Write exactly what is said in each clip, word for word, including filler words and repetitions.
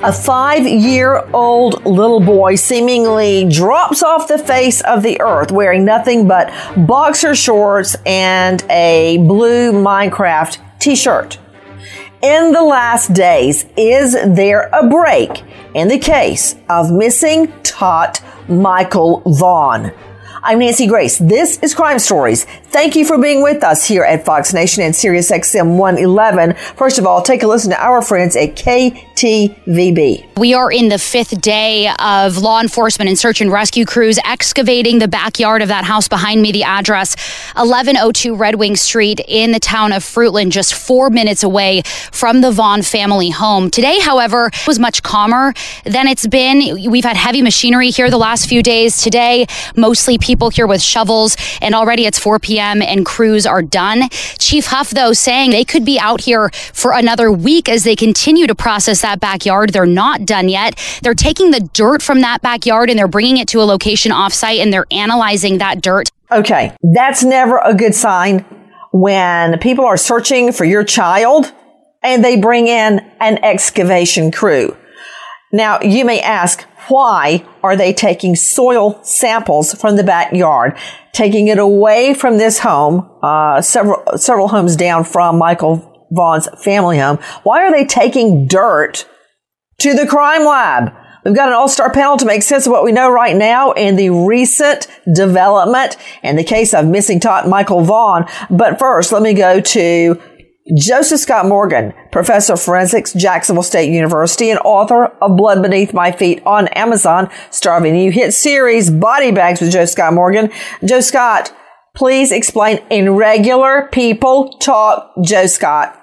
A five-year-old little boy seemingly drops off the face of the earth wearing nothing but boxer shorts and a blue Minecraft t-shirt. In the last days, is there a break in the case of missing tot Michael Vaughn? I'm Nancy Grace. This is Crime Stories. Thank you for being with us here at Fox Nation and Sirius X M one eleven. First of all, take a listen to our friends at K T V B. We are in the fifth day of law enforcement and search and rescue crews excavating the backyard of that house behind me. The address, eleven oh two Red Wing Street in the town of Fruitland, just four minutes away from the Vaughn family home. Today, however, was much calmer than it's been. We've had heavy machinery here the last few days. Today, mostly people here with shovels, and already it's four p.m. and crews are done. Chief Huff, though, saying they could be out here for another week as they continue to process that backyard. They're not done yet. They're taking the dirt from that backyard and they're bringing it to a location offsite and they're analyzing that dirt. Okay, that's never a good sign when people are searching for your child and they bring in an excavation crew. Now, you may ask, why are they taking soil samples from the backyard, taking it away from this home, uh, several, several homes down from Michael Vaughn's family home? Why are they taking dirt to the crime lab? We've got an all-star panel to make sense of what we know right now in the recent development in the case of missing tot Michael Vaughn. But first, let me go to Joseph Scott Morgan, professor of forensics, Jacksonville State University, and author of Blood Beneath My Feet on Amazon, star of a new hit series, Body Bags with Joe Scott Morgan. Joe Scott, please explain in regular people talk, Joe Scott,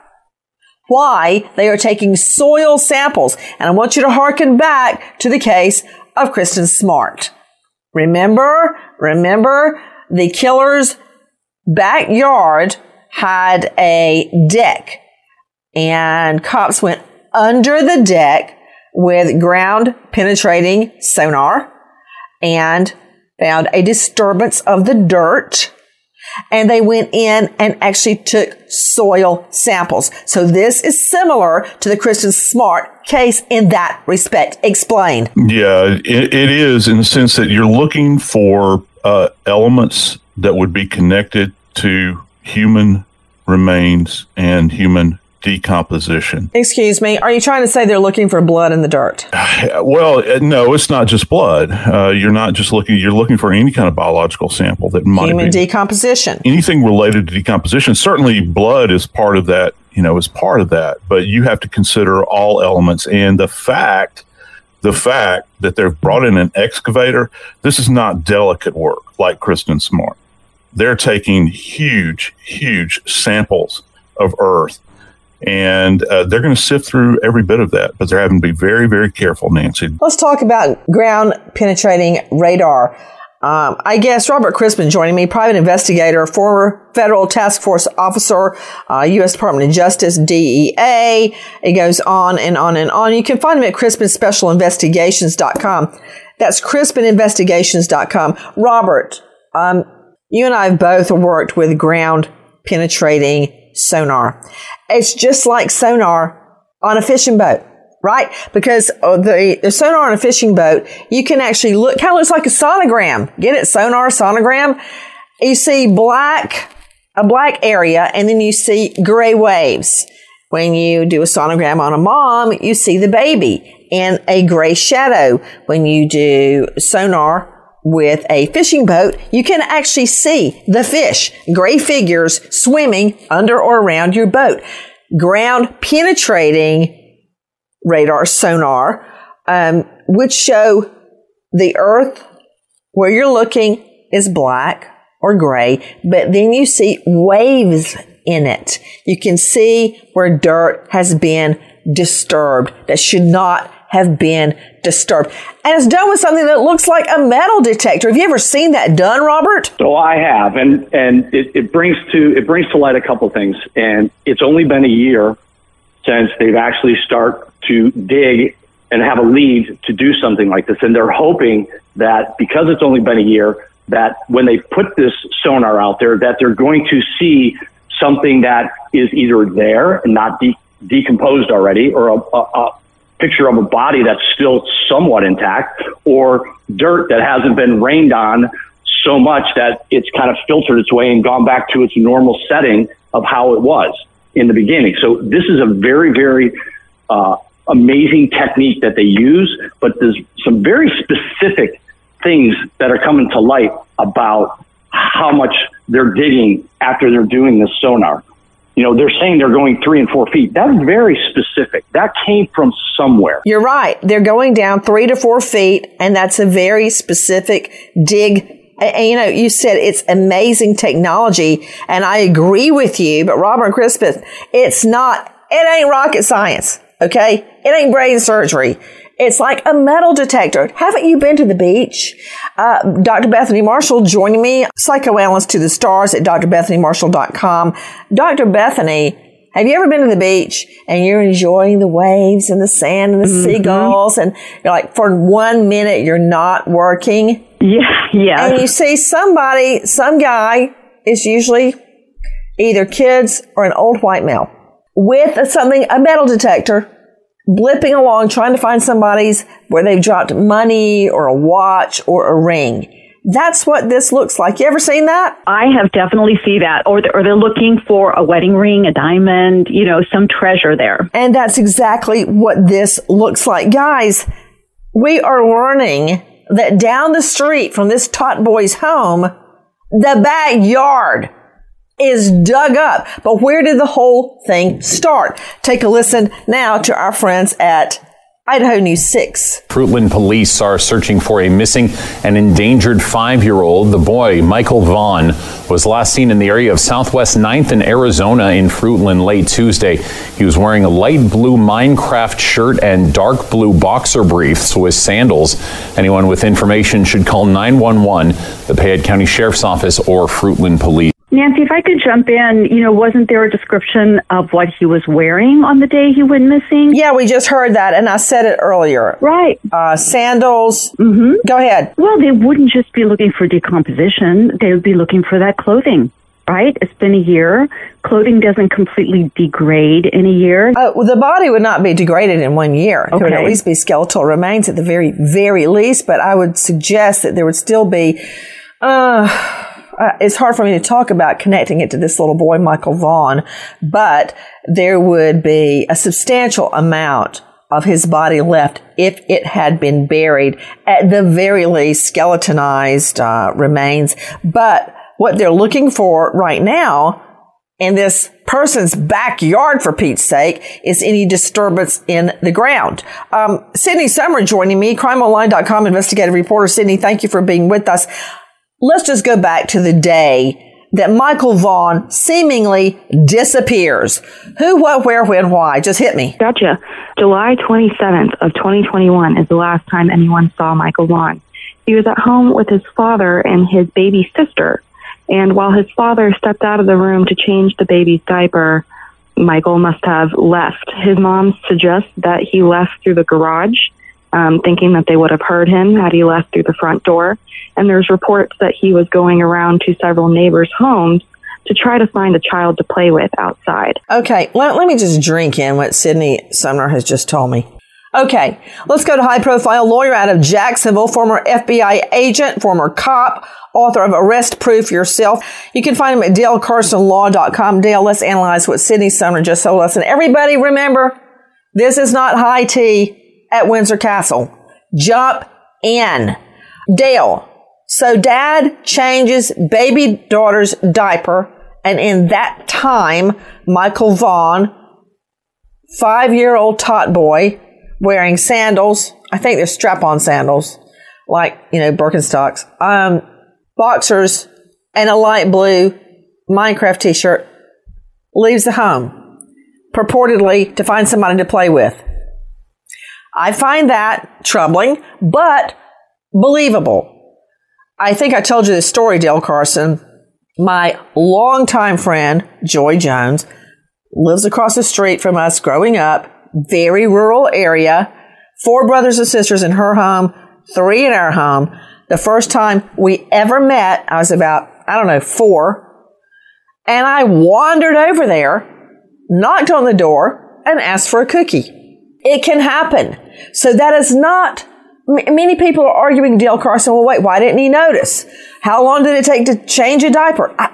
why they are taking soil samples. And I want you to hearken back to the case of Kristen Smart. Remember, remember the killer's backyard had a deck, and cops went under the deck with ground penetrating sonar and found a disturbance of the dirt, and they went in and actually took soil samples. So this is similar to the Kristen Smart case in that respect. Explain. Yeah, it, it is in the sense that you're looking for uh, elements that would be connected to human remains and human decomposition. Excuse me, are you trying to say they're looking for blood in the dirt? Well, no, it's not just blood. Uh, you're not just looking, you're looking for any kind of biological sample that might Human be. decomposition. Anything related to decomposition. Certainly blood is part of that, you know, is part of that, but you have to consider all elements. And the fact, the fact that they've brought in an excavator, this is not delicate work like Kristen Smart. They're taking huge, huge samples of earth, and uh, they're going to sift through every bit of that, but they're having to be very, very careful, Nancy. Let's talk about ground penetrating radar. Um, I guess Robert Crispin joining me, private investigator, former federal task force officer, uh, U S Department of Justice, D E A. It goes on and on and on. You can find him at crispin special investigations dot com. That's crispin investigations dot com. Robert, um, you and I have both worked with ground penetrating sonar. It's just like sonar on a fishing boat, right? Because the, the sonar on a fishing boat, you can actually look, kind of looks like a sonogram. Get it? Sonar, sonogram. You see black, a black area, and then you see gray waves. When you do a sonogram on a mom, you see the baby in a gray shadow. When you do sonar with a fishing boat, you can actually see the fish, gray figures swimming under or around your boat. Ground penetrating radar sonar um, would show the earth where you're looking is black or gray, but then you see waves in it. You can see where dirt has been disturbed that should not have been disturbed. And it's done with something that looks like a metal detector. Have you ever seen that done, Robert? So I have, and and it, it brings to it brings to light a couple things. And it's only been a year since they've actually start to dig and have a lead to do something like this. And they're hoping that because it's only been a year, that when they put this sonar out there, that they're going to see something that is either there and not de- decomposed already, or a, a, picture of a body that's still somewhat intact, or dirt that hasn't been rained on so much that it's kind of filtered its way and gone back to its normal setting of how it was in the beginning. So this is a very, very uh, amazing technique that they use, but there's some very specific things that are coming to light about how much they're digging after they're doing this sonar. You know, they're saying they're going three and four feet. That's very specific. That came from somewhere. You're right. They're going down three to four feet, and that's a very specific dig. And, you know, you said it's amazing technology, and I agree with you, but Robert Crispin, it's not, it ain't rocket science, okay? It ain't brain surgery. It's like a metal detector. Haven't you been to the beach? Uh, Doctor Bethany Marshall joining me, psychoanalyst to the stars at d r bethany marshall dot com. Doctor Bethany, have you ever been to the beach and you're enjoying the waves and the sand and the mm-hmm. seagulls, and you're like, for one minute, you're not working? Yeah, yeah. And you see somebody, some guy, is usually either kids or an old white male with a, something, a metal detector, blipping along, trying to find somebody's where they've dropped money or a watch or a ring. That's what this looks like. You ever seen that? I have definitely seen that. Or they're, or they're looking for a wedding ring, a diamond, you know, some treasure there. And that's exactly what this looks like. Guys, we are learning that down the street from this tot boy's home, the backyard is dug up. But where did the whole thing start? Take a listen now to our friends at Idaho News six. Fruitland police are searching for a missing and endangered five-year-old. The boy, Michael Vaughn, was last seen in the area of Southwest ninth and Arizona in Fruitland late Tuesday. He was wearing a light blue Minecraft shirt and dark blue boxer briefs with sandals. Anyone with information should call nine one one, the Payette County Sheriff's Office, or Fruitland Police. Nancy, if I could jump in, you know, wasn't there a description of what he was wearing on the day he went missing? Yeah, we just heard that, and I said it earlier. Right. Uh, sandals. Mm-hmm. Go ahead. Well, they wouldn't just be looking for decomposition. They would be looking for that clothing, right? It's been a year. Clothing doesn't completely degrade in a year. Uh, well, the body would not be degraded in one year. It okay. would at least be skeletal remains at the very, very least, but I would suggest that there would still be... Uh, Uh, it's hard for me to talk about connecting it to this little boy, Michael Vaughn, but there would be a substantial amount of his body left if it had been buried, at the very least skeletonized uh, remains. But what they're looking for right now in this person's backyard, for Pete's sake, is any disturbance in the ground. Um, Sydney Summer joining me, crime online dot com investigative reporter. Sydney, thank you for being with us. Let's just go back to the day that Michael Vaughn seemingly disappears. Who, what, where, when, why? Just hit me. Gotcha. July twenty-seventh of twenty twenty-one is the last time anyone saw Michael Vaughn. He was at home with his father and his baby sister. And while his father stepped out of the room to change the baby's diaper, Michael must have left. His mom suggests that he left through the garage, um, thinking that they would have heard him had he left through the front door. And there's reports that he was going around to several neighbors' homes to try to find a child to play with outside. Okay, let, let me just drink in what Sydney Sumner has just told me. Okay, let's go to high-profile lawyer out of Jacksonville, former F B I agent, former cop, author of Arrest Proof Yourself. You can find him at dale carson law dot com. Dale, let's analyze what Sydney Sumner just told us. And everybody remember, this is not high tea at Windsor Castle. Jump in. Dale, so dad changes baby daughter's diaper, and in that time, Michael Vaughn, five-year-old tot boy, wearing sandals, I think they're strap-on sandals, like, you know, Birkenstocks, um, boxers, and a light blue Minecraft t-shirt, leaves the home, purportedly to find somebody to play with. I find that troubling, but believable. I think I told you this story, Dale Carson. My longtime friend, Joy Jones, lives across the street from us growing up, very rural area, four brothers and sisters in her home, three in our home. The first time we ever met, I was about, I don't know, four, and I wandered over there, knocked on the door, and asked for a cookie. It can happen. So that is not, m- many people are arguing, Dale Carson, well, wait, why didn't he notice? How long did it take to change a diaper? I,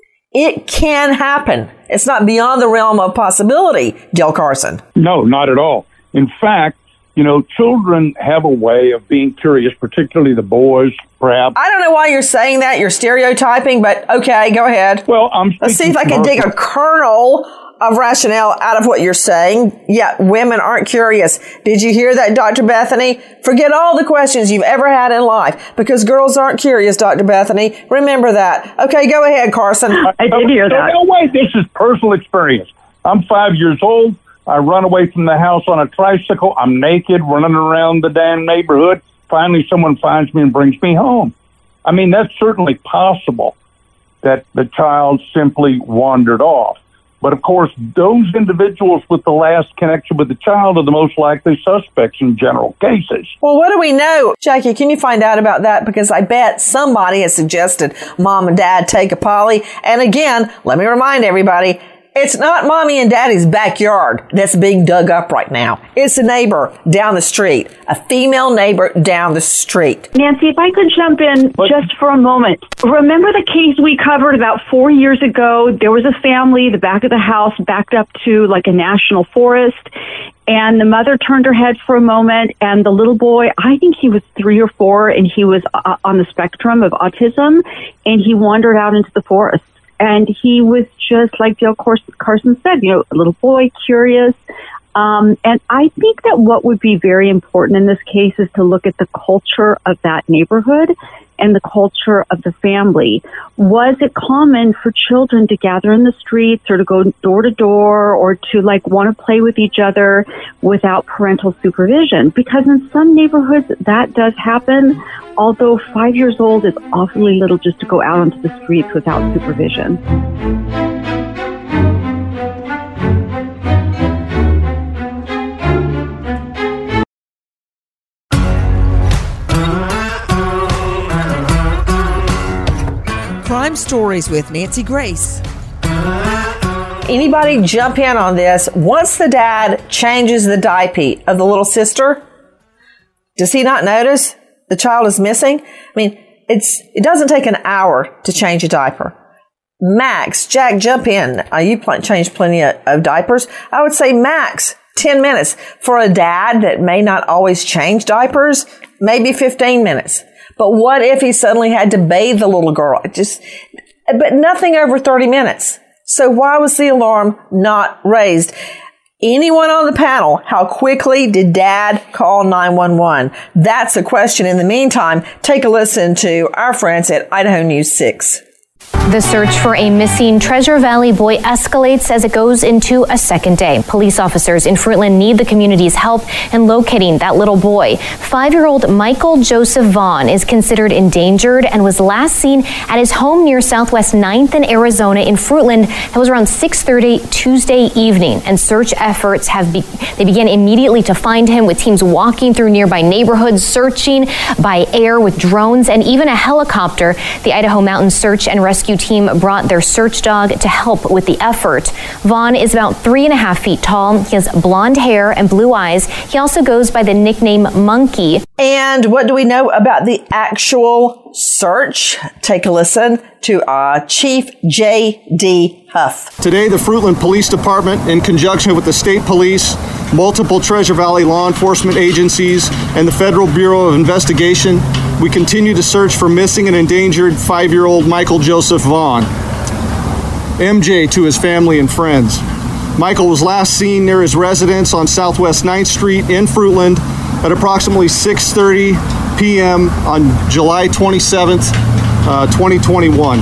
it can happen. It's not beyond the realm of possibility, Dale Carson. No, not at all. In fact, you know, children have a way of being curious, particularly the boys, perhaps. I don't know why you're saying that. You're stereotyping, but okay, go ahead. Well, I'm Let's see if I can dig a kernel of rationale out of what you're saying. Yeah, women aren't curious. Did you hear that, Doctor Bethany? Forget all the questions you've ever had in life because girls aren't curious, Doctor Bethany. Remember that. Okay, go ahead, Carson. I did hear that. No, wait, this is personal experience. I'm five years old. I run away from the house on a tricycle. I'm naked, running around the damn neighborhood. Finally, someone finds me and brings me home. I mean, that's certainly possible that the child simply wandered off. But, of course, those individuals with the last connection with the child are the most likely suspects in general cases. Well, what do we know? Jackie, can you find out about that? Because I bet somebody has suggested mom and dad take a poly. And again, let me remind everybody, it's not mommy and daddy's backyard that's being dug up right now. It's a neighbor down the street, a female neighbor down the street. Nancy, if I could jump in What? just for a moment. Remember the case we covered about four years ago? There was a family, the back of the house backed up to like a national forest, and the mother turned her head for a moment, and the little boy, I think he was three or four, and he was uh, on the spectrum of autism, and he wandered out into the forest. And he was just like Dale Carson said, you know, a little boy, curious. Um, and I think that what would be very important in this case is to look at the culture of that neighborhood and the culture of the family. Was it common for children to gather in the streets or to go door to door or to like want to play with each other without parental supervision? Because in some neighborhoods that does happen, although five years old is awfully little just to go out onto the streets without supervision. Crime Stories with Nancy Grace. Anybody jump in on this? Once the dad changes the diaper of the little sister, does he not notice the child is missing? I mean, it's it doesn't take an hour to change a diaper. Max, Jack, jump in. Uh, you pl- changed plenty of, of diapers. I would say max ten minutes. For a dad that may not always change diapers, maybe fifteen minutes. But what if he suddenly had to bathe the little girl? It just, but nothing over thirty minutes. So why was the alarm not raised? Anyone on the panel, how quickly did dad call nine one one? That's a question. In the meantime, take a listen to our friends at Idaho News six. The search for a missing Treasure Valley boy escalates as it goes into a second day. Police officers in Fruitland need the community's help in locating that little boy. Five-year-old Michael Joseph Vaughn is considered endangered and was last seen at his home near Southwest ninth in Arizona in Fruitland. That was around six thirty Tuesday evening, and search efforts have be- they began immediately to find him, with teams walking through nearby neighborhoods, searching by air with drones and even a helicopter. The Idaho Mountain Search and Rescue team brought their search dog to help with the effort. Vaughn is about three and a half feet tall. He has blonde hair and blue eyes. He also goes by the nickname Monkey. And what do we know about the actual search? Take a listen to uh, Chief J D Huff. Today, the Fruitland Police Department, in conjunction with the state police, multiple Treasure Valley law enforcement agencies, and the Federal Bureau of Investigation, we continue to search for missing and endangered five-year-old Michael Joseph Vaughn, M J to his family and friends. Michael was last seen near his residence on Southwest ninth Street in Fruitland at approximately six thirty p.m. on July twenty-seventh, uh, twenty twenty-one.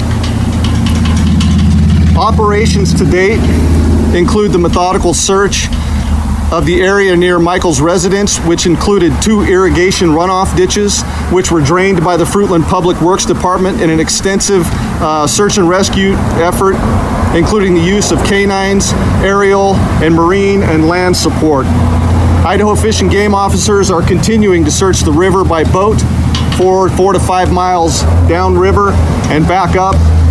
Operations to date include the methodical search of the area near Michael's residence, which included two irrigation runoff ditches, which were drained by the Fruitland Public Works Department in an extensive uh, search and rescue effort, including the use of canines, aerial, and marine and land support. Idaho Fish and Game officers are continuing to search the river by boat for four to five miles downriver and back up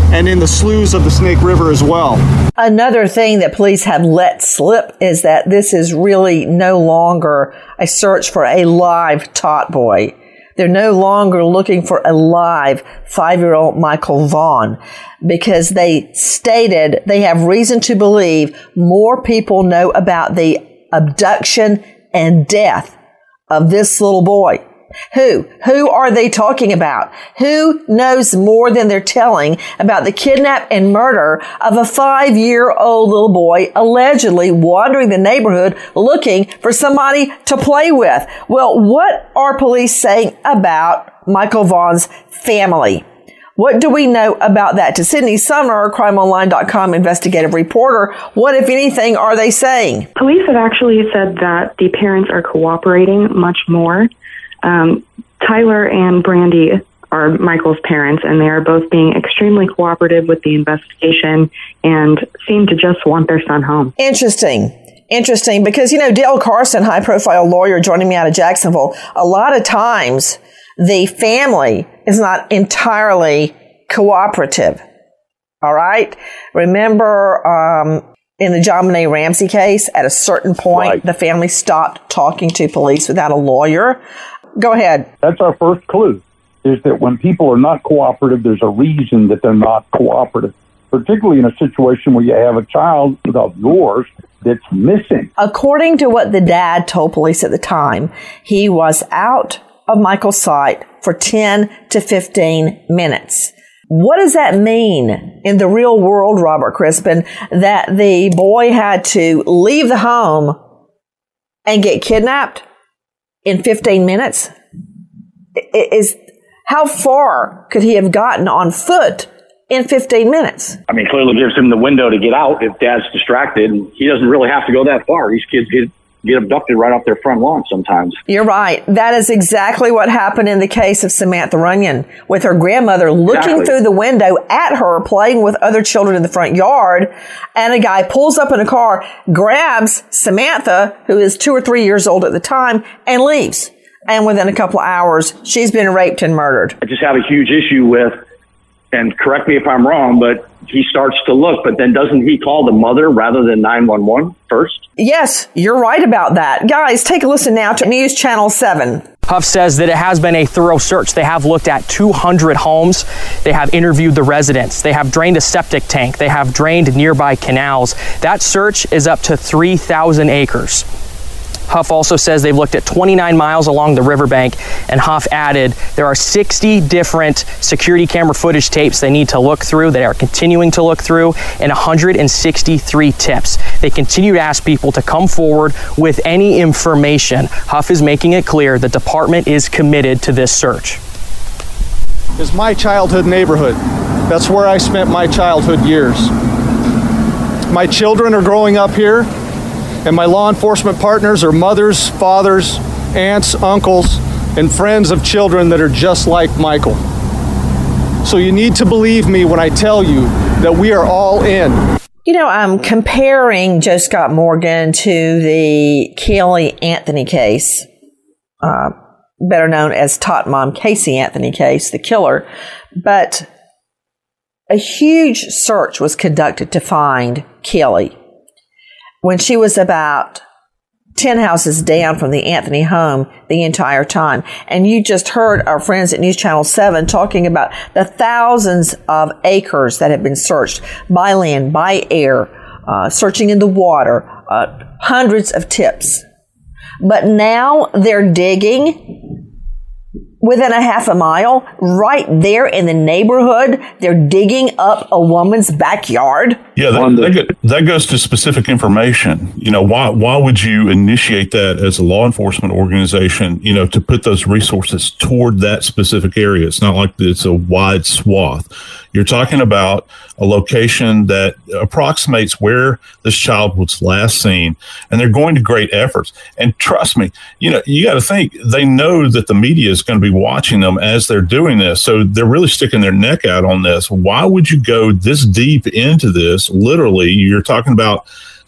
and in the sloughs of the Snake River as well. Another thing that police have let slip is that this is really no longer a search for a live tot boy. They're no longer looking for a live five-year-old Michael Vaughn because they stated they have reason to believe more people know about the abduction and death of this little boy. Who? Who are they talking about? Who knows more than they're telling about the kidnap and murder of a five-year-old little boy allegedly wandering the neighborhood looking for somebody to play with? Well, what are police saying about Michael Vaughn's family? What do we know about that? To Sydney Sumner, crime online dot com investigative reporter, what, if anything, are they saying? Police have actually said that the parents are cooperating much more. Um, Tyler and Brandy are Michael's parents, and they are both being extremely cooperative with the investigation and seem to just want their son home. Interesting. Interesting, because, you know, Dale Carson, high-profile lawyer joining me out of Jacksonville, a lot of times the family is not entirely cooperative. All right? Remember um, in the JonBenét Ramsey case, at a certain point, right, the family stopped talking to police without a lawyer. Go ahead. That's our first clue, is that when people are not cooperative, there's a reason that they're not cooperative, particularly in a situation where you have a child of yours that's missing. According to what the dad told police at the time, he was out of Michael's sight for ten to fifteen minutes. What does that mean in the real world, Robert Crispin, that the boy had to leave the home and get kidnapped in fifteen minutes? Is how far could he have gotten on foot in fifteen minutes? I mean, clearly gives him the window to get out if dad's distracted. And he doesn't really have to go that far. These kids get, get abducted right off their front lawn sometimes. You're right. That is exactly what happened in the case of Samantha Runyon, with her grandmother looking exactly. through the window at her, playing with other children in the front yard, and a guy pulls up in a car, grabs Samantha, who is two or three years old at the time, and leaves. And within a couple of hours, she's been raped and murdered. I just have a huge issue with, and correct me if I'm wrong, but he starts to look, but then doesn't he call the mother rather than nine one one first? Yes, you're right about that. Guys, take a listen now to News Channel seven. Huff says that it has been a thorough search. They have looked at two hundred homes. They have interviewed the residents. They have drained a septic tank. They have drained nearby canals. That search is up to three thousand acres. Huff also says they've looked at twenty-nine miles along the riverbank, and Huff added there are sixty different security camera footage tapes they need to look through, they are continuing to look through, and one hundred sixty-three tips. They continue to ask people to come forward with any information. Huff is making it clear the department is committed to this search. It's my childhood neighborhood. That's where I spent my childhood years. My children are growing up here, and my law enforcement partners are mothers, fathers, aunts, uncles, and friends of children that are just like Michael. So you need to believe me when I tell you that we are all in. You know, I'm comparing Joe Scott Morgan to the Caylee Anthony case, uh, better known as Tot Mom Casey Anthony case, the killer. But a huge search was conducted to find Caylee when she was about ten houses down from the Anthony home the entire time. And you just heard our friends at News Channel seven talking about the thousands of acres that have been searched by land, by air, uh, searching in the water, uh, hundreds of tips. But now they're digging within a half a mile, right there in the neighborhood. They're digging up a woman's backyard. Yeah, that, that, go, that goes to specific information. You know, why why would you initiate that as a law enforcement organization, you know, to put those resources toward that specific area? It's not like it's a wide swath. You're talking about a location that approximates where this child was last seen, and they're going to great efforts. And trust me, you know, you got to think, they know that the media is going to be watching them as they're doing this. So they're really sticking their neck out on this. Why would you go this deep into this? Literally, you're talking about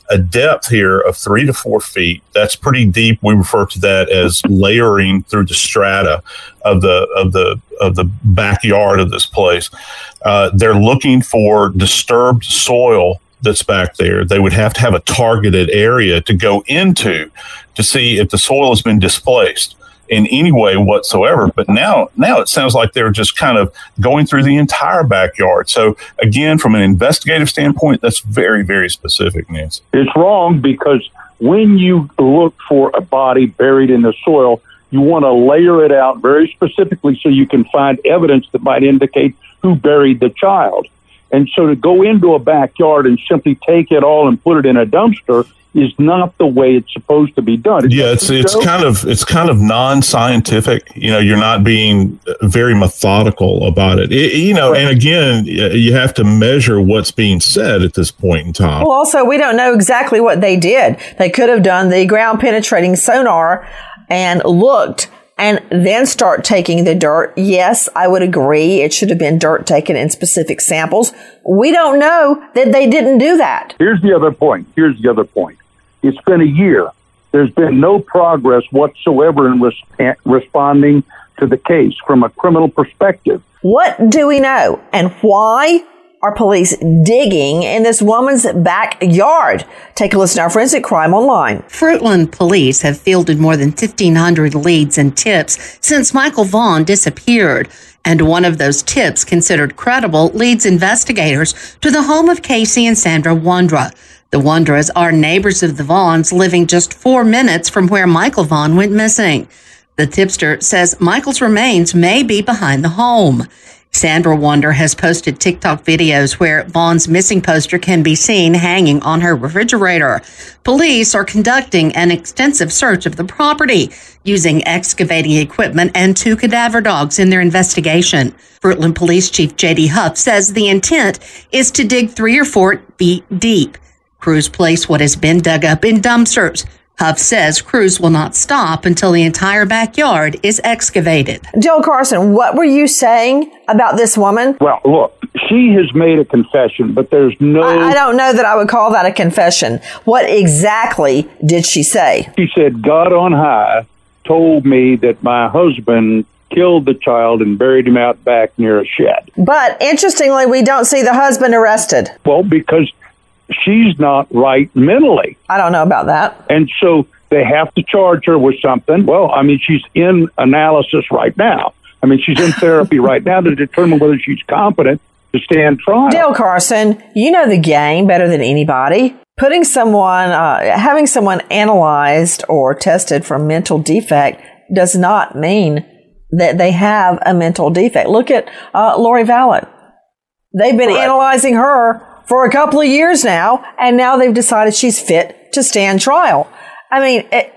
a depth here of three to four feet. That's pretty deep. We refer to that as layering through the strata of the of the of the backyard of this place. Uh, they're looking for disturbed soil that's back there. They would have to have a targeted area to go into to see if the soil has been displaced in any way whatsoever. But now, now it sounds like they're just kind of going through the entire backyard. So again, from an investigative standpoint, that's very, very specific, Nancy. It's wrong because when you look for a body buried in the soil, you want to layer it out very specifically so you can find evidence that might indicate who buried the child. And so to go into a backyard and simply take it all and put it in a dumpster is not the way it's supposed to be done. It's yeah, it's it's kind of it's kind of non-scientific. You know, you're not being very methodical about it. it you know, and again, you have to measure what's being said at this point in time. Well, also, we don't know exactly what they did. They could have done the ground penetrating sonar and looked and then start taking the dirt. Yes, I would agree. It should have been dirt taken in specific samples. We don't know that they didn't do that. Here's the other point. Here's the other point. It's been a year. There's been no progress whatsoever in res- responding to the case from a criminal perspective. What do we know? And why are police digging in this woman's backyard? Take a listen to our friends at Crime Online. Fruitland police have fielded more than fifteen hundred leads and tips since Michael Vaughn disappeared. And one of those tips considered credible leads investigators to the home of Casey and Sandra Wondra. The Wondras are neighbors of the Vaughns living just four minutes from where Michael Vaughn went missing. The tipster says Michael's remains may be behind the home. Sandra Wonder has posted TikTok videos where Vaughn's missing poster can be seen hanging on her refrigerator. Police are conducting an extensive search of the property, using excavating equipment and two cadaver dogs in their investigation. Fruitland Police Chief J D Huff says the intent is to dig three or four feet deep. Crews place what has been dug up in dumpsters. Huff says crews will not stop until the entire backyard is excavated. Joe Carson, what were you saying about this woman? Well, look, she has made a confession, but there's no... I, I don't know that I would call that a confession. What exactly did she say? She said, God on high told me that my husband killed the child and buried him out back near a shed. But interestingly, we don't see the husband arrested. Well, because she's not right mentally. I don't know about that. And so they have to charge her with something. Well, I mean, she's in analysis right now. I mean, she's in therapy right now to determine whether she's competent to stand trial. Dale Carson, you know the game better than anybody. Putting someone, uh, having someone analyzed or tested for mental defect does not mean that they have a mental defect. Look at uh, Lori Vallow. They've been Correct. analyzing her for a couple of years now, and now they've decided she's fit to stand trial. I mean, it,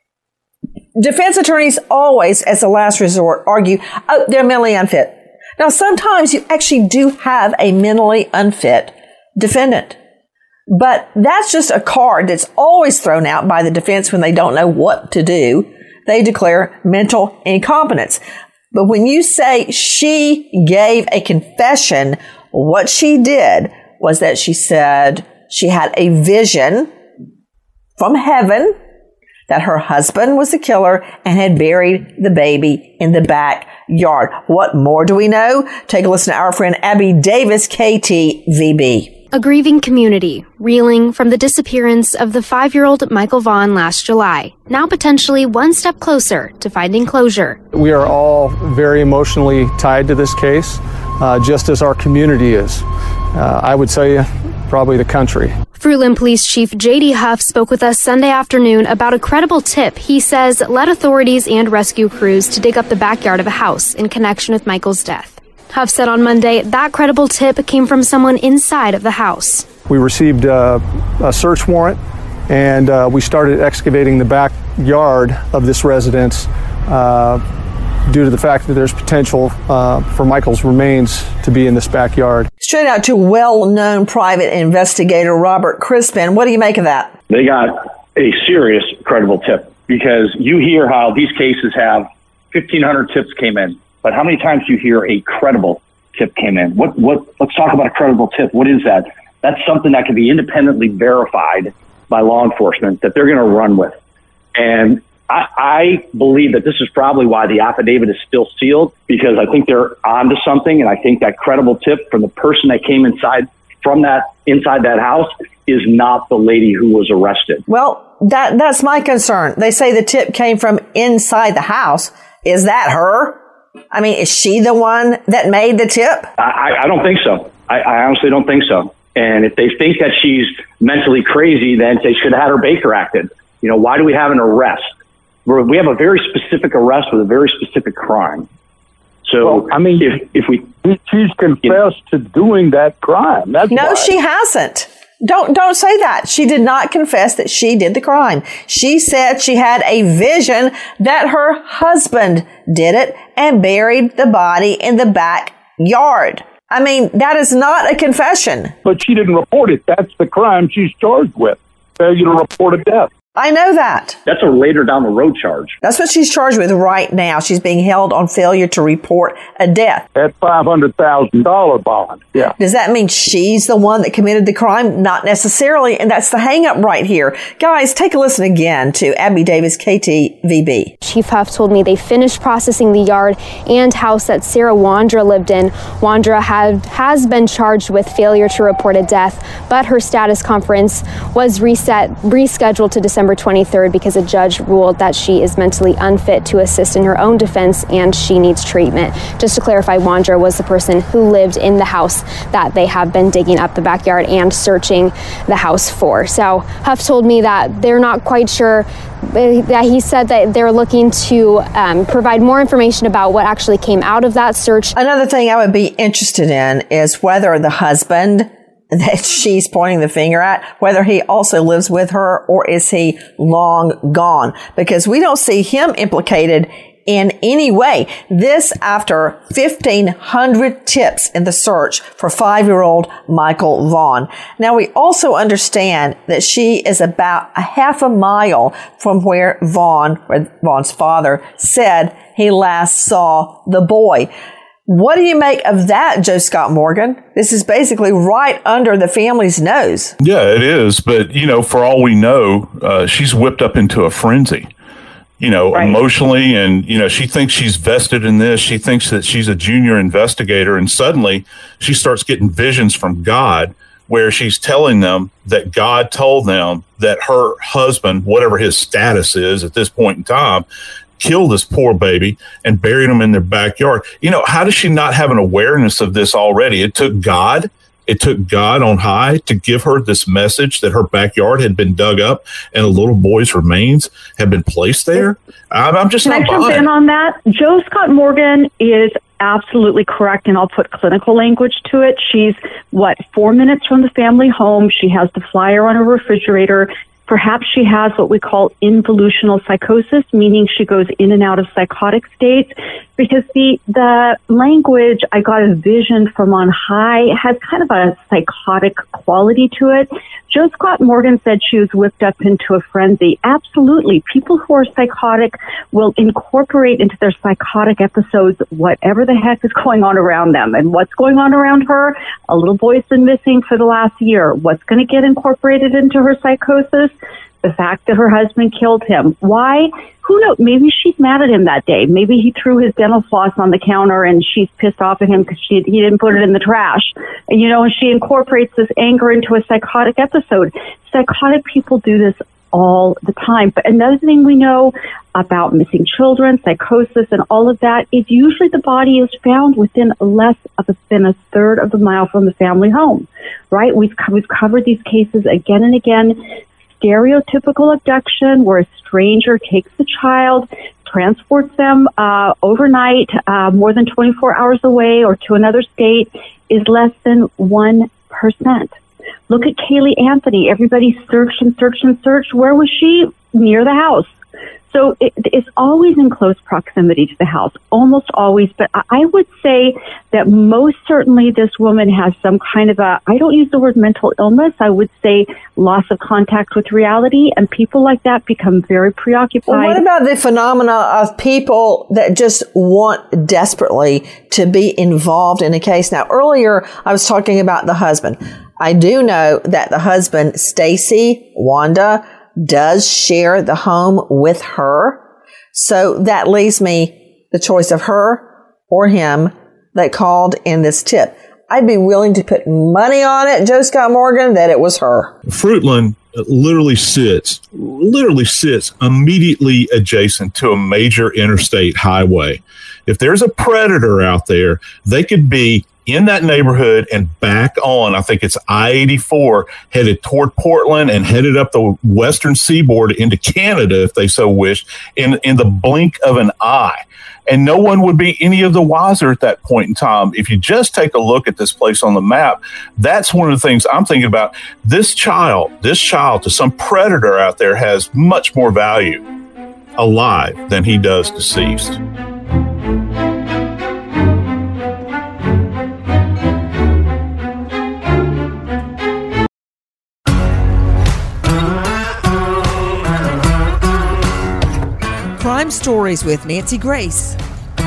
defense attorneys always, as a last resort, argue, oh, they're mentally unfit. Now, sometimes you actually do have a mentally unfit defendant. But that's just a card that's always thrown out by the defense when they don't know what to do. They declare mental incompetence. But when you say she gave a confession, what she did was that she said she had a vision from heaven that her husband was a killer and had buried the baby in the backyard. What more do we know? Take a listen to our friend Abby Davis, K T V B. A grieving community, reeling from the disappearance of the five-year-old Michael Vaughn last July, now potentially one step closer to finding closure. We are all very emotionally tied to this case, uh, just as our community is. Uh, I would tell you, probably the country. Fruitland Police Chief J D Huff spoke with us Sunday afternoon about a credible tip he says led authorities and rescue crews to dig up the backyard of a house in connection with Michael's death. Huff said on Monday that credible tip came from someone inside of the house. We received uh, a search warrant, and uh, we started excavating the backyard of this residence uh, due to the fact that there's potential uh, for Michael's remains to be in this backyard. Straight out to well-known private investigator Robert Crispin. What do you make of that? They got a serious credible tip, because you hear how these cases have fifteen hundred tips came in, but how many times do you hear a credible tip came in? What? What? Let's talk about a credible tip. What is that? That's something that can be independently verified by law enforcement that they're going to run with. And I, I believe that this is probably why the affidavit is still sealed, because I think they're onto something. And I think that credible tip from the person that came inside from that inside that house is not the lady who was arrested. Well, that that's my concern. They say the tip came from inside the house. Is that her? I mean, is she the one that made the tip? I, I don't think so. I, I honestly don't think so. And if they think that she's mentally crazy, then they should have had her Baker acted. You know, why do we have an arrest? We're, we have a very specific arrest with a very specific crime. So, well, I mean, if, if we... She's confessed you know, to doing that crime. That's no, why. She hasn't. Don't don't say that. She did not confess that she did the crime. She said she had a vision that her husband did it and buried the body in the backyard. I mean, that is not a confession. But she didn't report it. That's the crime she's charged with. Failure to report a death. I know that. That's a later down the road charge. That's what she's charged with right now. She's being held on failure to report a death. That five hundred thousand dollars bond. Yeah. Does that mean she's the one that committed the crime? Not necessarily. And that's the hang up right here. Guys, take a listen again to Abby Davis, K T V B. Chief Huff told me they finished processing the yard and house that Sarah Wandra lived in. Wandra had, has been charged with failure to report a death, but her status conference was reset, rescheduled to December twenty-third because a judge ruled that she is mentally unfit to assist in her own defense and she needs treatment. Just to clarify, Wandra was the person who lived in the house that they have been digging up the backyard and searching the house for. So Huff told me that they're not quite sure, that he said that they're looking to um, provide more information about what actually came out of that search. Another thing I would be interested in is whether the husband that she's pointing the finger at, whether he also lives with her or is he long gone, because we don't see him implicated in any way. This after fifteen hundred tips in the search for five-year-old Michael Vaughn. Now, we also understand that she is about a half a mile from where Vaughn, where Vaughn's father, said he last saw the boy. What do you make of that, Joe Scott Morgan? This is basically right under the family's nose. Yeah, it is. But, you know, for all we know, uh, she's whipped up into a frenzy, you know, right. emotionally. And, you know, she thinks she's vested in this. She thinks that she's a junior investigator. And suddenly she starts getting visions from God where she's telling them that God told them that her husband, whatever his status is at this point in time, killed this poor baby and buried him in their backyard. You know, how does she not have an awareness of this already? It took God, it took God on high to give her this message that her backyard had been dug up and a little boy's remains have been placed there. I'm, I'm just Can not I jump buying. in on that? Joe Scott Morgan is absolutely correct, and I'll put clinical language to it. She's, what, four minutes from the family home. She has the flyer on her refrigerator. Perhaps she has what we call involutional psychosis, meaning she goes in and out of psychotic states, because the the language, I got a vision from on high, has kind of a psychotic quality to it. Joe Scott Morgan said she was whipped up into a frenzy. Absolutely. People who are psychotic will incorporate into their psychotic episodes whatever the heck is going on around them. And what's going on around her? A little boy's been missing for the last year. What's going to get incorporated into her psychosis? The fact that her husband killed him. Why? Who knows? Maybe she's mad at him that day. Maybe he threw his dental floss on the counter and she's pissed off at him because she he didn't put it in the trash. And, you know, and she incorporates this anger into a psychotic episode. Psychotic people do this all the time. But another thing we know about missing children, psychosis, and all of that is usually the body is found within less of a, than a third of a mile from the family home, right? We've, we've covered these cases again and again. Stereotypical abduction, where a stranger takes the child, transports them uh, overnight, uh, more than twenty-four hours away or to another state, is less than one percent. Look at Kaylee Anthony. Everybody searched and searched and searched. Where was she? Near the house. So it, it's always in close proximity to the house, almost always. But I would say that most certainly this woman has some kind of a, I don't use the word mental illness, I would say loss of contact with reality, and people like that become very preoccupied. Well, what about the phenomena of people that just want desperately to be involved in a case? Now, earlier I was talking about the husband. I do know that the husband, Stacy, Wanda, does share the home with her. So that leaves me the choice of her or him that called in this tip. I'd be willing to put money on it, Joe Scott Morgan, that it was her. Fruitland literally sits, literally sits immediately adjacent to a major interstate highway. If there's a predator out there, they could be in that neighborhood and back on, I think it's I eighty-four, headed toward Portland and headed up the western seaboard into Canada, if they so wish, in, in the blink of an eye. And no one would be any of the wiser at that point in time. If you just take a look at this place on the map, that's one of the things I'm thinking about. This child, this child to some predator out there has much more value alive than he does deceased. Crime Stories with Nancy Grace.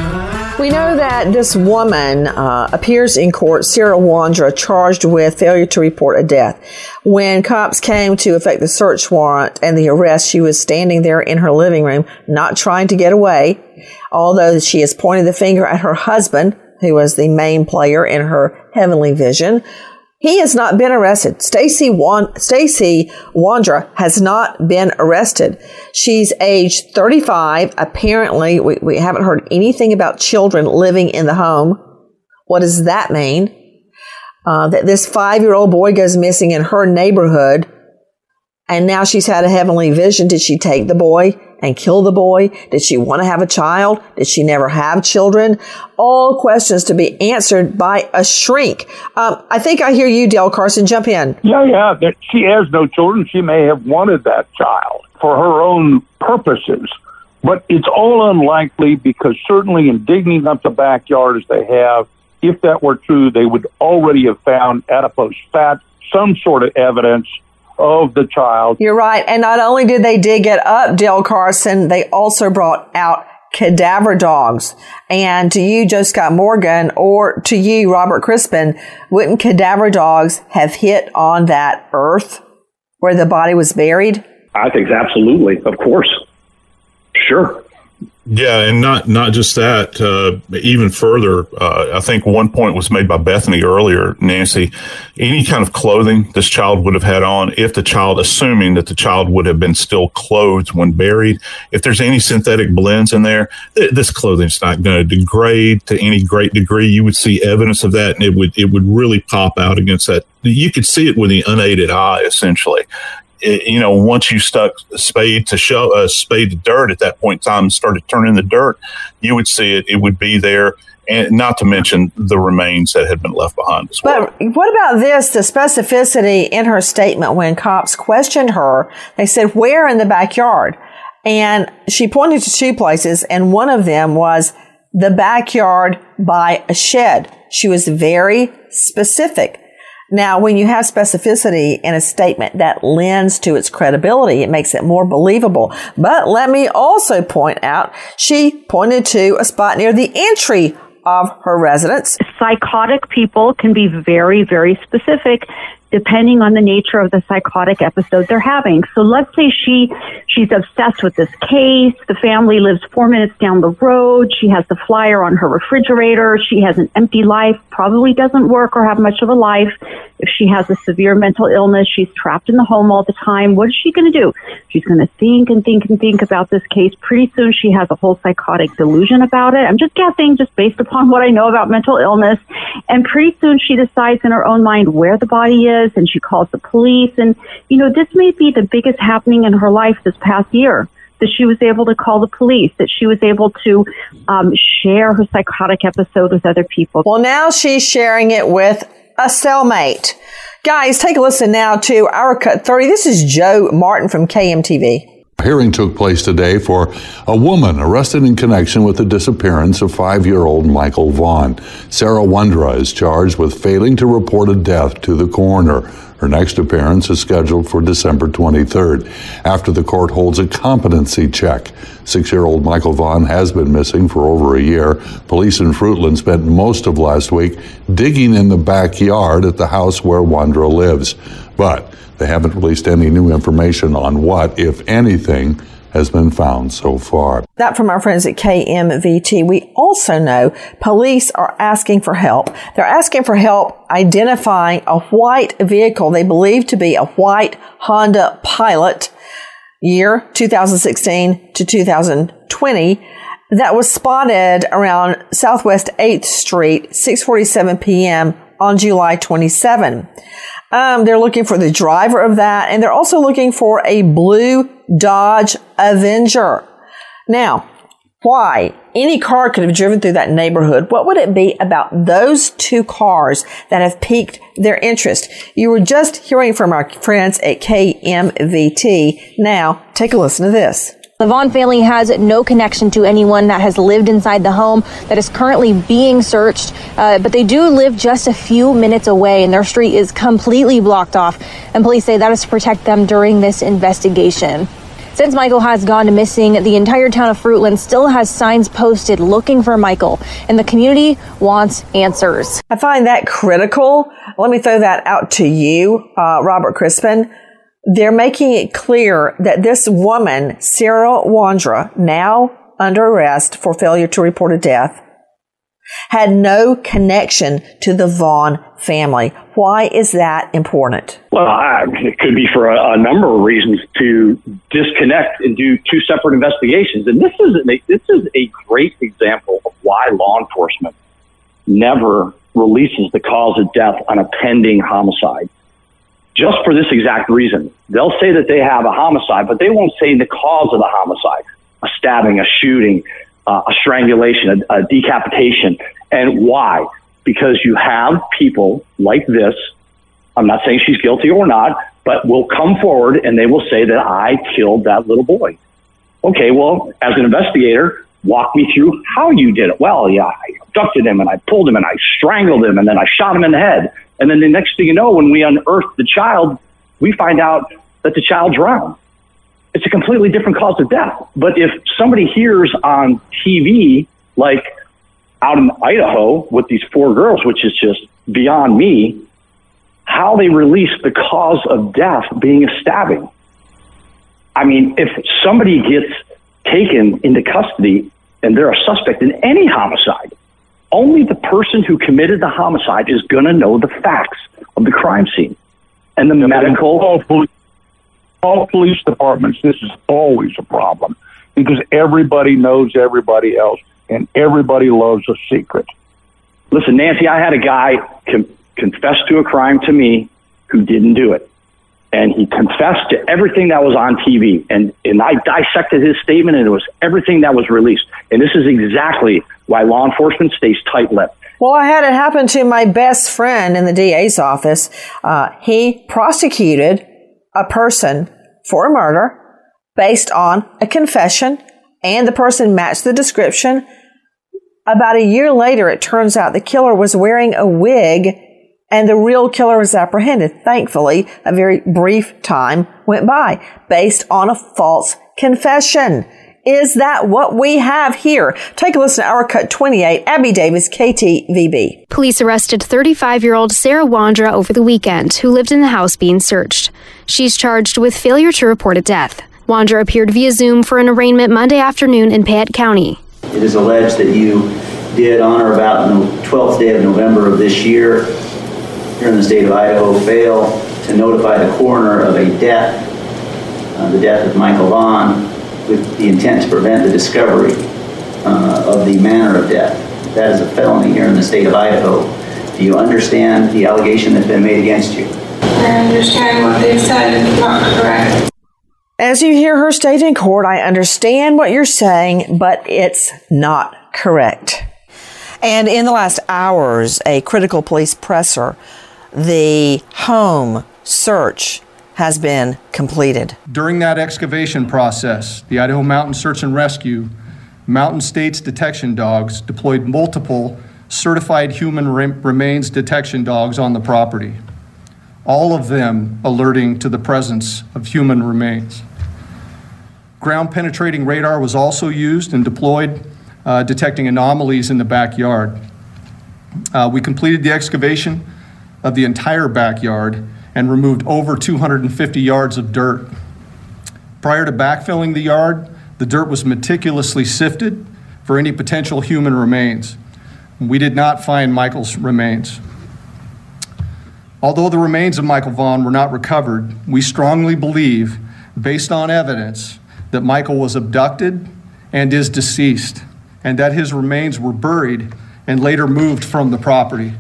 We know that this woman uh, appears in court, Sarah Wandra, charged with failure to report a death. When cops came to effect the search warrant and the arrest, she was standing there in her living room, not trying to get away, although she has pointed the finger at her husband, who was the main player in her heavenly vision. He has not been arrested. Stacy Wan- Stacy Wandra has not been arrested. She's age thirty-five. Apparently, we, we haven't heard anything about children living in the home. What does that mean? Uh, that this five-year-old boy goes missing in her neighborhood, and now she's had a heavenly vision. Did she take the boy and kill the boy? Did she want to have a child? Did she never have children? All questions to be answered by a shrink. Um, I think I hear you, Dale Carson. Jump in. Yeah, yeah. That she has no children. She may have wanted that child for her own purposes. But it's all unlikely because certainly in digging up the backyard as they have, if that were true, they would already have found adipose fat, some sort of evidence of the child. You're right. And not only did they dig it up, Dale Carson, they also brought out cadaver dogs. And to you, Joe Scott Morgan, or to you, Robert Crispin, wouldn't cadaver dogs have hit on that earth where the body was buried? I think absolutely. Of course. Sure. Yeah, and not not just that. Uh, even further, uh, I think one point was made by Bethany earlier, Nancy. Any kind of clothing this child would have had on, if the child, assuming that the child would have been still clothed when buried, if there's any synthetic blends in there, th- this clothing's not going to degrade to any great degree. You would see evidence of that, and it would it would really pop out against that. You could see it with the unaided eye, essentially. It, you know, once you stuck a spade to show a uh, spade to dirt at that point in time and started turning the dirt, you would see it. It would be there, and not to mention the remains that had been left behind as well. But what about this? The specificity in her statement when cops questioned her, they said, "Where in the backyard?" And she pointed to two places, and one of them was the backyard by a shed. She was very specific. Now, when you have specificity in a statement, that lends to its credibility. It makes it more believable. But let me also point out, she pointed to a spot near the entry of her residence. Psychotic people can be very, very specific depending on the nature of the psychotic episode they're having. So let's say she she's obsessed with this case. The family lives four minutes down the road. She has the flyer on her refrigerator. She has an empty life, probably doesn't work or have much of a life. If she has a severe mental illness, she's trapped in the home all the time. What is she going to do? She's going to think and think and think about this case. Pretty soon she has a whole psychotic delusion about it. I'm just guessing, just based upon what I know about mental illness. And pretty soon she decides in her own mind where the body is, and she calls the police. And, you know, this may be the biggest happening in her life this past year, that she was able to call the police, that she was able to um, share her psychotic episode with other people. Well, now she's sharing it with a cellmate. Guys, take a listen now to our Cut thirty. This is Joe Martin from K M T V. A hearing took place today for a woman arrested in connection with the disappearance of five-year-old Michael Vaughn. Sarah Wondra is charged with failing to report a death to the coroner. Her next appearance is scheduled for December twenty-third, after the court holds a competency check. Six-year-old Michael Vaughn has been missing for over a year. Police in Fruitland spent most of last week digging in the backyard at the house where Wondra lives. But they haven't released any new information on what, if anything, has been found so far. That from our friends at K M V T. We also know police are asking for help. They're asking for help identifying a white vehicle they believe to be a white Honda Pilot, year two thousand sixteen to two thousand twenty, that was spotted around Southwest eighth Street, six forty-seven p.m. on July twenty-seventh. Um, they're looking for the driver of that, and they're also looking for a blue Dodge Avenger. Now, why? Any car could have driven through that neighborhood. What would it be about those two cars that have piqued their interest? You were just hearing from our friends at K M V T. Now, take a listen to this. The Vaughn family has no connection to anyone that has lived inside the home that is currently being searched, uh, but they do live just a few minutes away, and their street is completely blocked off, and police say that is to protect them during this investigation. Since Michael has gone missing, the entire town of Fruitland still has signs posted looking for Michael, and the community wants answers. I find that critical. Let me throw that out to you, uh, Robert Crispin. They're making it clear that this woman, Sarah Wondra, now under arrest for failure to report a death, had no connection to the Vaughn family. Why is that important? Well, I, it could be for a, a number of reasons to disconnect and do two separate investigations. And this is a, this is a great example of why law enforcement never releases the cause of death on a pending homicide. Just for this exact reason. They'll say that they have a homicide, but they won't say the cause of the homicide, a stabbing, a shooting, uh, a strangulation, a, a decapitation. And why? Because you have people like this, I'm not saying she's guilty or not, but will come forward and they will say that I killed that little boy. Okay, well, as an investigator, walk me through how you did it. Well, yeah, I abducted him and I pulled him and I strangled him and then I shot him in the head. And then the next thing you know, when we unearth the child, we find out that the child drowned. It's a completely different cause of death. But if somebody hears on T V, like out in Idaho with these four girls, which is just beyond me, how they release the cause of death being a stabbing. I mean, if somebody gets taken into custody and they're a suspect in any homicide, only the person who committed the homicide is going to know the facts of the crime scene. And the yeah, medical... All police, all police departments, this is always a problem because everybody knows everybody else and everybody loves a secret. Listen, Nancy, I had a guy com- confess to a crime to me who didn't do it. And he confessed to everything that was on T V. And, and I dissected his statement, and it was everything that was released. And this is exactly why law enforcement stays tight-lipped. Well, I had it happen to my best friend in the D A's office. Uh, he prosecuted a person for a murder based on a confession, and the person matched the description. About a year later, it turns out the killer was wearing a wig, and the real killer was apprehended. Thankfully, a very brief time went by based on a false confession. Is that what we have here? Take a listen to our cut twenty-eight. Abby Davis, K T V B. Police arrested thirty-five-year-old Sarah Wondra over the weekend, who lived in the house being searched. She's charged with failure to report a death. Wondra appeared via Zoom for an arraignment Monday afternoon in Payette County. It is alleged that you did on or about the twelfth day of November of this year, here in the state of Idaho, fail to notify the coroner of a death, uh, the death of Michael Vaughn, with the intent to prevent the discovery uh, of the manner of death. That is a felony here in the state of Idaho. Do you understand the allegation that's been made against you? I understand what they've said is not correct. As you hear her state in court, I understand what you're saying, but it's not correct. And in the last hours, a critical police presser, the home search has been completed. During that excavation process, the Idaho Mountain Search and Rescue Mountain States detection dogs deployed multiple certified human rem- remains detection dogs on the property, all of them alerting to the presence of human remains. Ground penetrating radar was also used and deployed, uh, detecting anomalies in the backyard. Uh, we completed the excavation of the entire backyard and removed over two hundred fifty yards of dirt. Prior to backfilling the yard, the dirt was meticulously sifted for any potential human remains. We did not find Michael's remains. Although the remains of Michael Vaughn were not recovered, we strongly believe, based on evidence, that Michael was abducted and is deceased, and that his remains were buried and later moved from the property.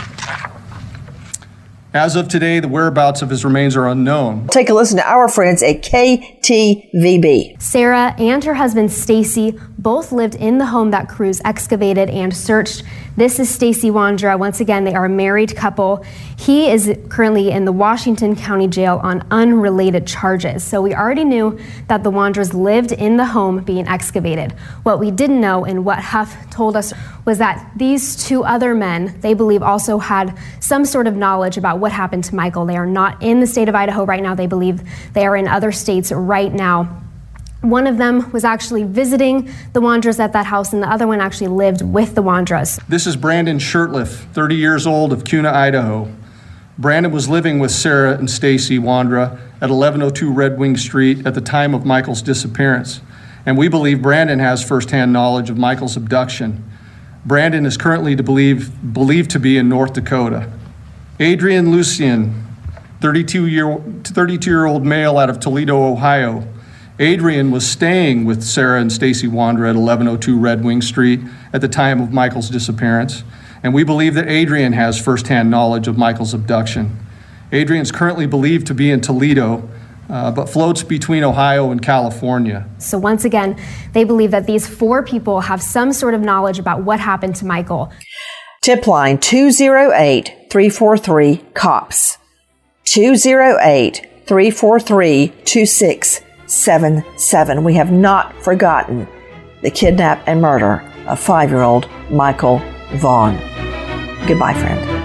As of today, the whereabouts of his remains are unknown. Take a listen to our friends at K T V B. Sarah and her husband Stacy both lived in the home that crews excavated and searched. This is Stacy Wandra. Once again, they are a married couple. He is currently in the Washington County Jail on unrelated charges. So we already knew that the Wandras lived in the home being excavated. What we didn't know, and what Huff told us, was that these two other men, they believe, also had some sort of knowledge about what happened to Michael. They are not in the state of Idaho right now. They believe they are in other states right now. One of them was actually visiting the Wandras at that house, and the other one actually lived with the Wandras. This is Brandon Shirtliff, thirty years old, of Kuna, Idaho. Brandon was living with Sarah and Stacy Wandra at eleven oh two Red Wing Street at the time of Michael's disappearance, and we believe Brandon has firsthand knowledge of Michael's abduction. Brandon is currently to believe, believed to be in North Dakota. Adrian Lucian, thirty-two-year-old male out of Toledo, Ohio. Adrian was staying with Sarah and Stacy Wandra at eleven oh two Red Wing Street at the time of Michael's disappearance, and we believe that Adrian has firsthand knowledge of Michael's abduction. Adrian is currently believed to be in Toledo, uh, but floats between Ohio and California. So once again, they believe that these four people have some sort of knowledge about what happened to Michael. Tip line two oh eight, three four three, COPS. two oh eight, three four three, two six seven seven. We have not forgotten the kidnap and murder of five-year-old Michael Vaughn. Goodbye, friend.